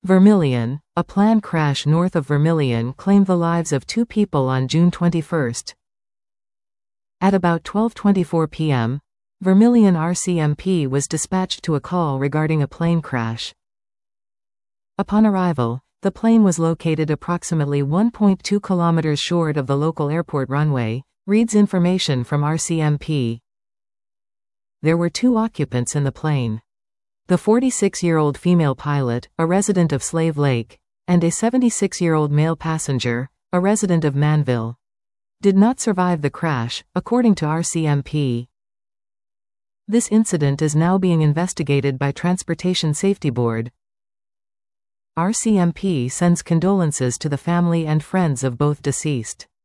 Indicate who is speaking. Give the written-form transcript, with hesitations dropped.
Speaker 1: Vermilion, a planned crash north of Vermilion claimed the lives of 2 people on June 21. At about 12:24 p.m., Vermilion RCMP was dispatched to a call regarding a plane crash. Upon arrival, the plane was located approximately 1.2 kilometers short of the local airport runway, reads information from RCMP. There were 2 occupants in the plane. The 46-year-old female pilot, a resident of Slave Lake, and a 76-year-old male passenger, a resident of Manville, did not survive the crash, according to RCMP. This incident is now being investigated by Transportation Safety Board. RCMP sends condolences to the family and friends of both deceased.